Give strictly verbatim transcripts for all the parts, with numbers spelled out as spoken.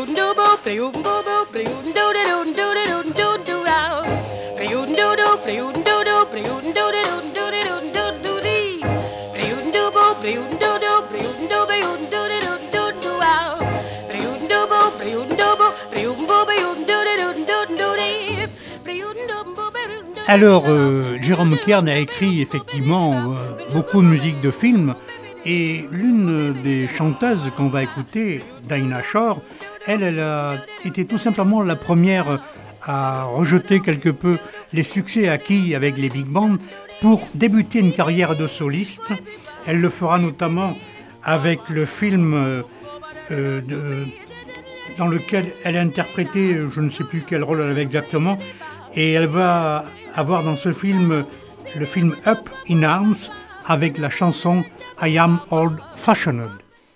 Alors, euh, Jérôme Kern a écrit effectivement euh, beaucoup de musique de film et l'une des chanteuses qu'on va écouter, Dinah Shore, elle, elle a été tout simplement la première à rejeter quelque peu les succès acquis avec les big bands pour débuter une carrière de soliste. Elle le fera notamment avec le film euh, de, dans lequel elle a interprété, je ne sais plus quel rôle elle avait exactement, et elle va avoir dans ce film le film Up in Arms avec la chanson I Am Old Fashioned.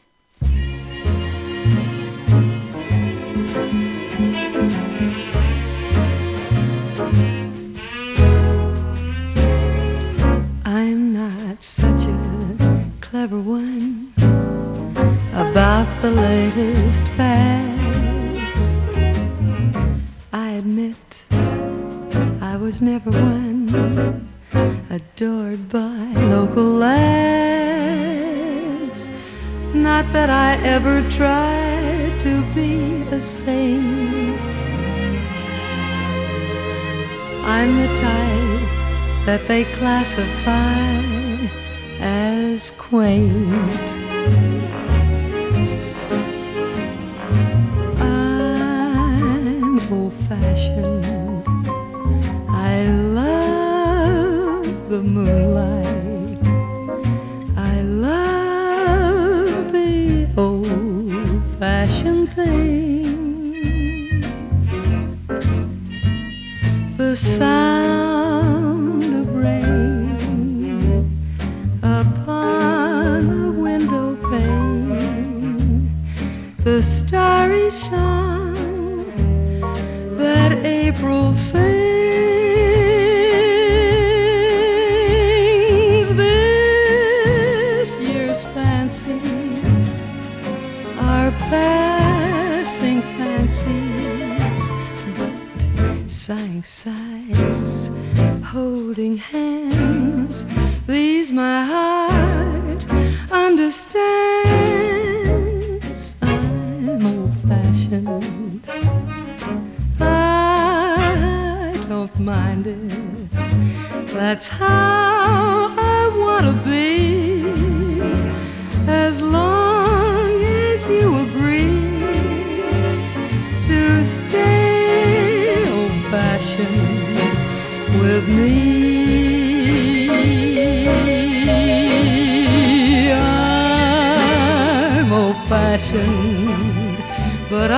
I'm not such a clever one about the latest fads. I admit I was never one adored by local lads. Not that I ever tried to be a saint. I'm the type that they classify as quaint. I'm old-fashioned. I love the moonlight. I love the old-fashioned things. The sound of rain upon a window pane, the starry song that April sings. Fancies are passing fancies, but sighing sighs, holding hands, these my heart understands. I'm old-fashioned, I don't mind it, that's how I wanna be. As long as you agree to stay old-fashioned with me. I'm old-fashioned, but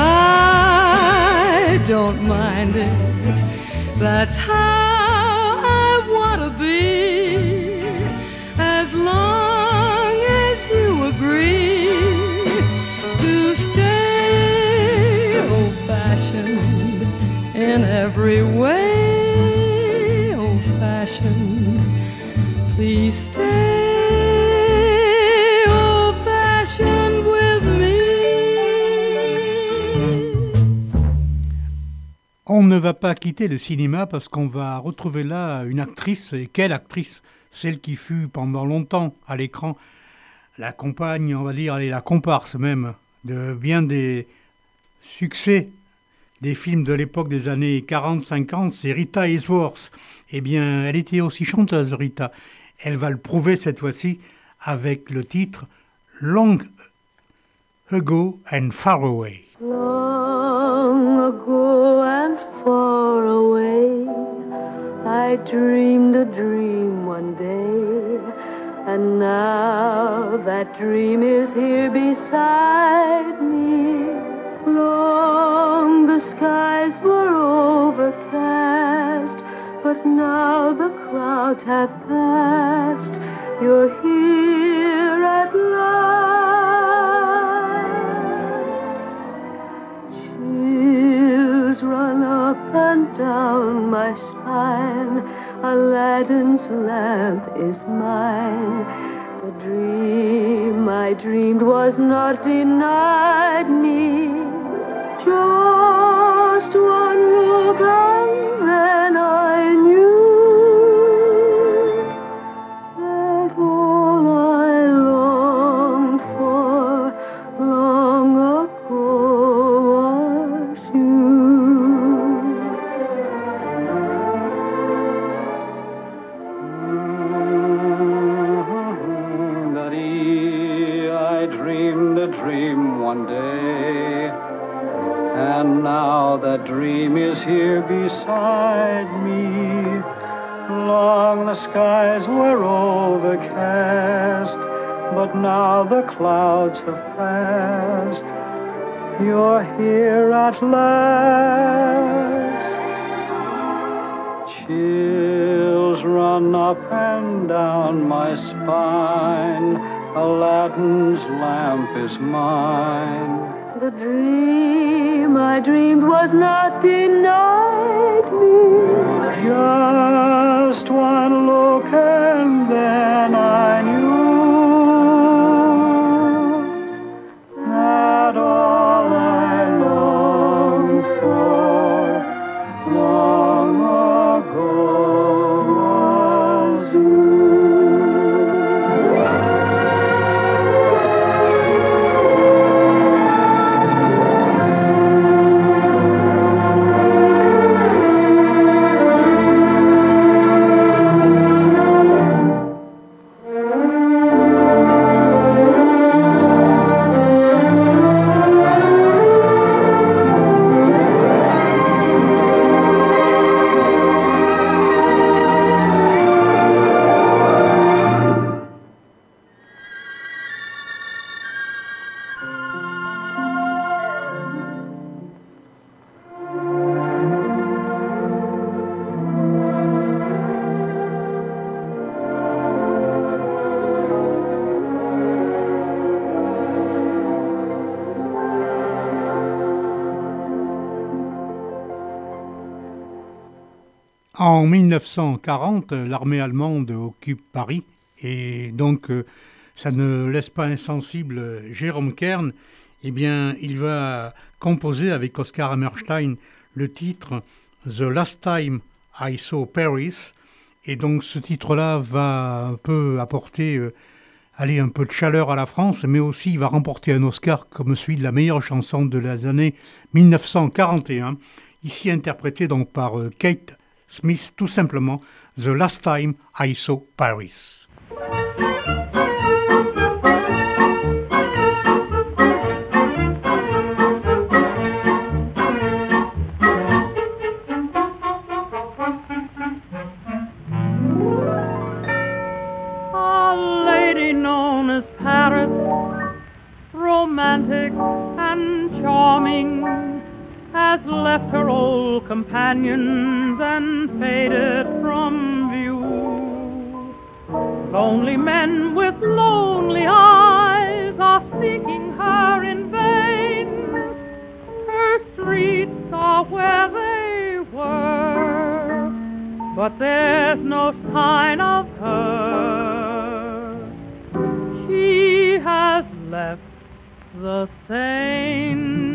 I don't mind it. That's how I want to be. As long as you agree to stay old-fashioned in every way, old-fashioned, please stay old-fashioned with me. On ne va pas quitter le cinéma parce qu'on va retrouver là une actrice, et quelle actrice, celle qui fut pendant longtemps à l'écran la compagne, on va dire, allez, la comparse même, de bien des succès des films de l'époque des années quarante cinquante, c'est Rita Hayworth. Eh bien, elle était aussi chanteuse, Rita. Elle va le prouver cette fois-ci avec le titre Long Ago and Far Away. Long ago and far away, I dreamed a dream one day, and now that dream is here beside me. Long the skies were overcast, but now the clouds have passed. You're here at last. Chills run up and down my spine. Aladdin's lamp is mine. The dream I dreamed was not denied me. dream one day, and now that dream is here beside me. Long the skies were overcast, but now the clouds have passed. You're here at last. Chills run up and down my spine. Aladdin's lamp is mine. The dream I dreamed was not denied me. Just one look and then I knew that all I longed for long ago was you. En mille neuf cent quarante, l'armée allemande occupe Paris et donc euh, ça ne laisse pas insensible Jérôme Kern. Eh bien, il va composer avec Oscar Hammerstein le titre The Last Time I Saw Paris. Et donc ce titre-là va un peu apporter euh, allez, un peu de chaleur à la France, mais aussi il va remporter un Oscar comme celui de la meilleure chanson de les années mille neuf cent quarante et un, ici interprété donc par euh, Kate Smith, tout simplement, The Last Time I Saw Paris. A lady known as Paris, romantic and charming, has left her old companions and faded from view. Lonely men with lonely eyes are seeking her in vain. Her streets are where they were, but there's no sign of her. She has left the Seine.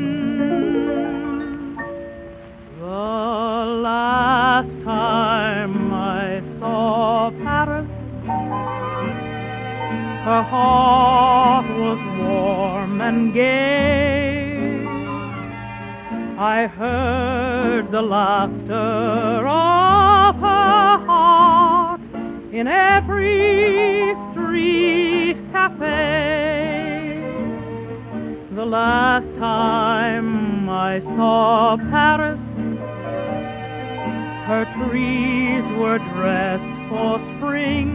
The last time I saw Paris, her heart was warm and gay. I heard the laughter of her heart in every street cafe. The last time I saw Paris, her trees were dressed for spring,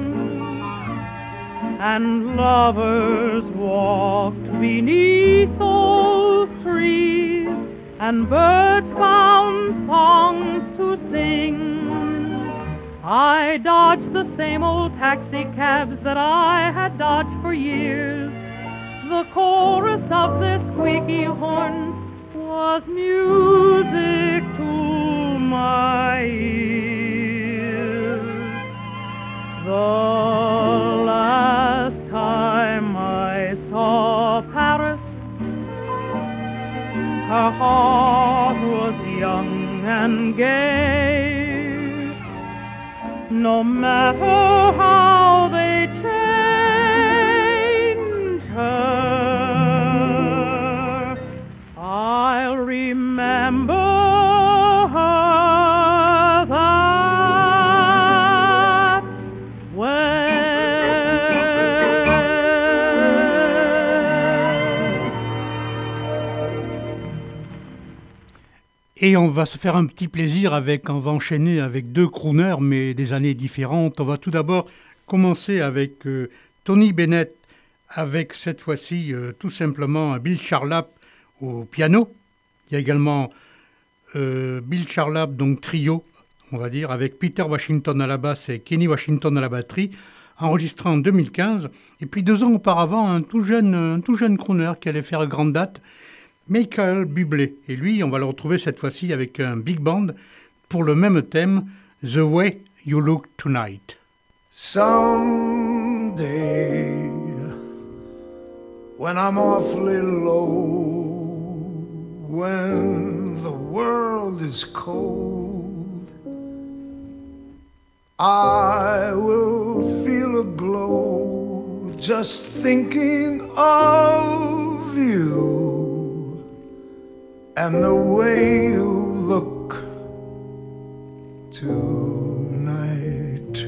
and lovers walked beneath those trees, and birds found songs to sing. I dodged the same old taxi cabs that I had dodged for years. The chorus of their squeaky horns was music to my ears. The last time I saw Paris, her heart was young and gay. No matter how they change her, I'll remember her that way. Et on va se faire un petit plaisir avec, on va enchaîner avec deux crooners, mais des années différentes. On va tout d'abord commencer avec euh, Tony Bennett, avec cette fois-ci euh, tout simplement Bill Charlap au piano. Il y a également euh, Bill Charlap, donc trio, on va dire, avec Peter Washington à la basse et Kenny Washington à la batterie, enregistré en deux mille quinze. Et puis deux ans auparavant, un tout jeune, un tout jeune crooner qui allait faire grande date, Michael Bublé. Et lui, on va le retrouver cette fois-ci avec un big band pour le même thème, The Way You Look Tonight. Someday, when I'm awfully low, when the world is cold, I will feel a glow just thinking of you and the way you look tonight.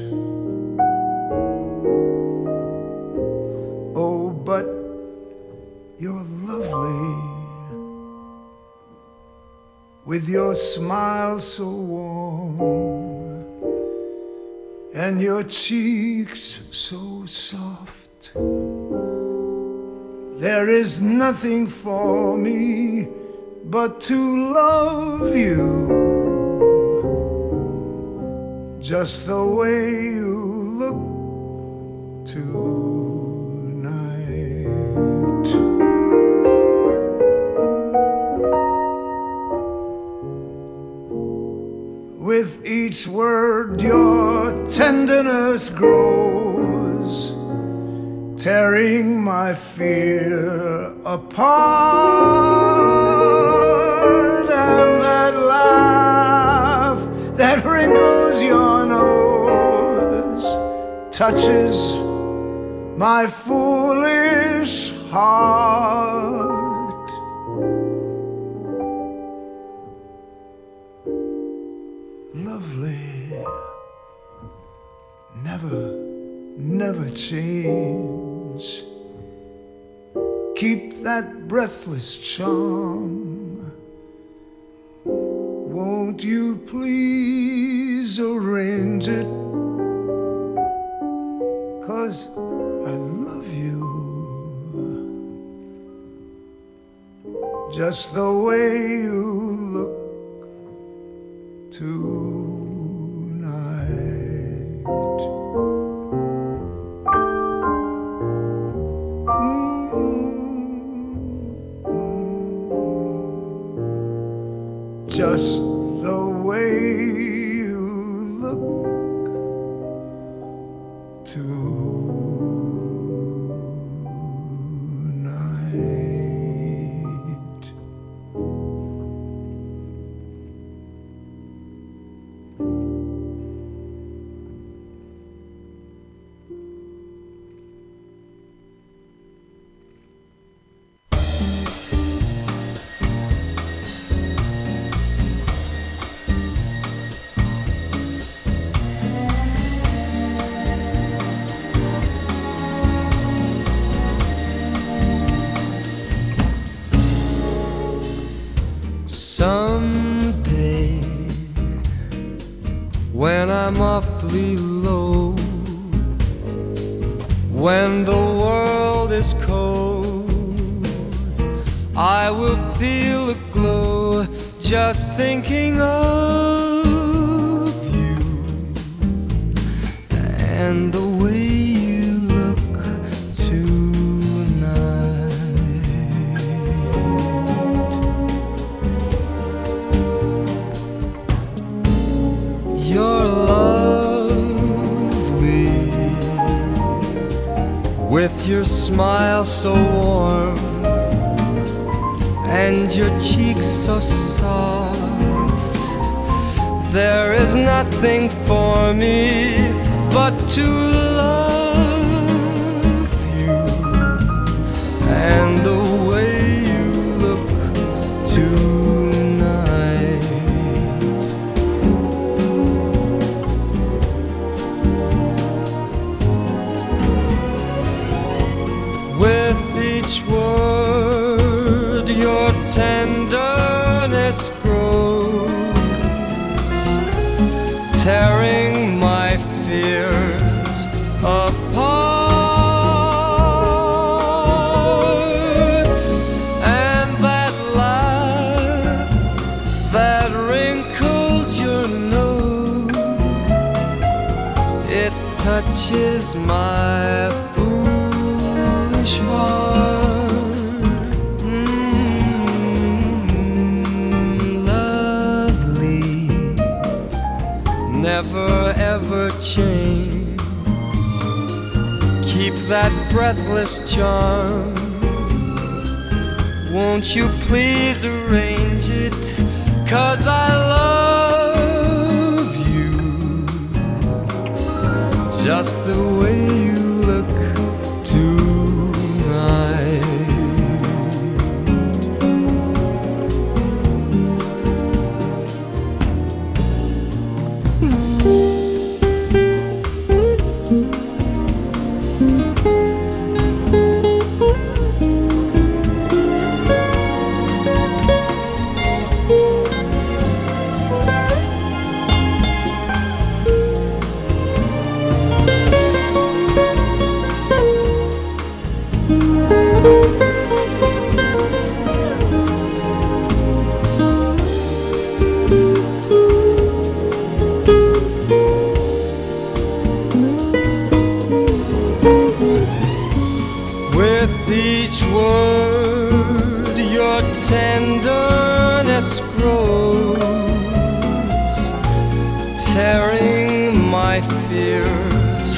Oh, but you're lovely, with your smile so warm and your cheeks so soft. There is nothing for me but to love you just the way you look tonight. With each word your tenderness grows, tearing my fear apart. And that laugh that wrinkles your nose touches my foolish heart. Lovely, never, never change. Keep that breathless charm. Won't you please arrange it? 'Cause I love you just the way you look tonight. Mm-hmm. Just the way you look tonight. Someday, when I'm awfully low, when the world is cold, I will feel a glow just thinking of you and the way you look tonight. You're lovely, with your smile so warm and your cheeks so soft. There is nothing for me but to love you and the way you look tonight. With each word your tenderness grows, touches my foolish heart. Mm, lovely, never ever change. Keep that breathless charm. Won't you please arrange it? 'Cause I love you just the way you look tonight. With each word your tenderness grows, tearing my fears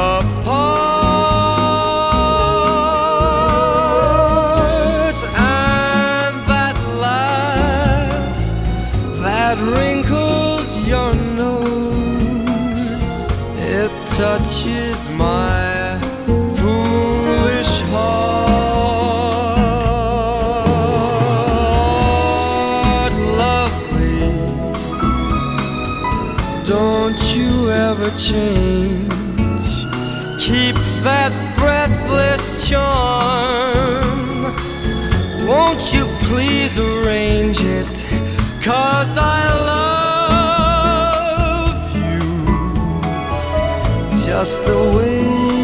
apart. And that laugh that wrinkles your nose, it touches my foolish heart. Lovely, don't you ever change. Keep that breathless charm. Won't you please arrange it? 'Cause I love you just the way